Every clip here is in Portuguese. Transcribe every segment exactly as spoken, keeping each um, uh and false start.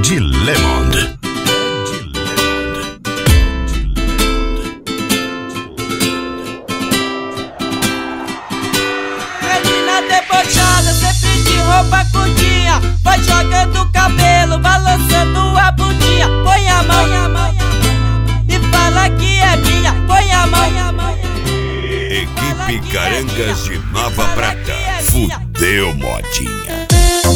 Ed Lemond. Menina debochada, sempre de roupa curtinha, vai jogando o cabelo, balançando a bundinha. Põe a mão, põe a mão e fala que é minha. Põe a mão. Equipe Carangas de Nova Prata. Fudeu, modinha.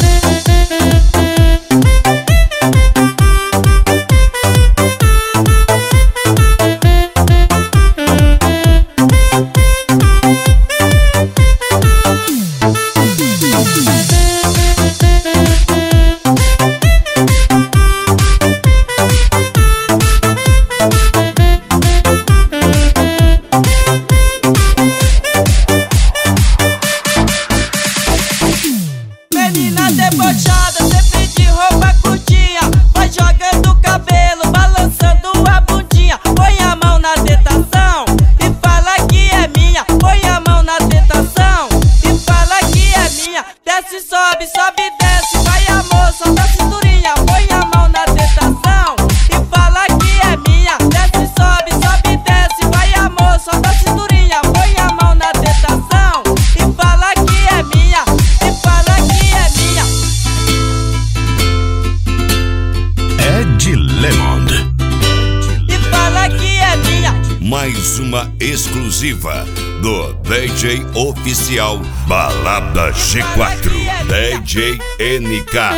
Menina debochada, sempre de roupa curtinha, vai jogando o cabelo, balançando a bundinha. Põe a mão na tentação e fala que é minha. Põe a mão na tentação e fala que é minha. Desce, sobe, sobe, desce, vai amor, solta a cinturinha. Põe a mão na tentação e fala que é minha. Desce, sobe, sobe, desce, vai amor, solta a cinturinha. Põe a mão na tentação e fala que é minha. E fala que é minha. Ed Lemond. E fala que é minha. Mais uma exclusiva do D J oficial Balada G quatro, D J N K.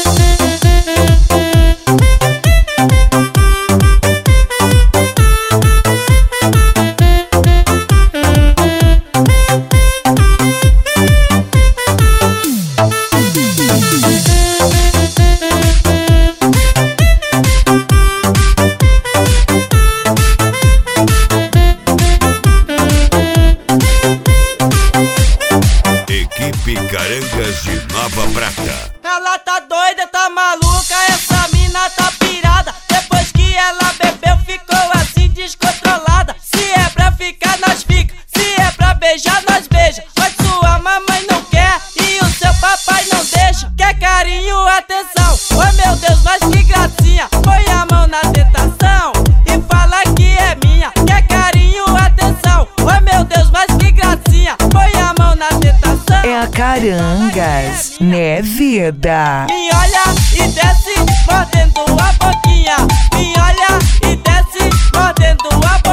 Equipe Carangas de Nova Prata. Ela tá doida, tá maluca, essa mina tá pirada. Depois que ela bebeu, ficou assim descontrolada. Se é pra ficar, nós fica. Se é pra beijar, nós beija. Mas sua mamãe não quer e o seu papai não deixa. Quer carinho, atenção. Oh meu Deus, mas que gracinha. Põe a mão na tentação e fala que é minha. Quer carinho, atenção. Oh meu Deus, mas que gracinha. Põe a mão na tentação. É a Carangas, né, vida? Me olha e desce, mordendo a boquinha. Me olha e desce, mordendo a boquinha.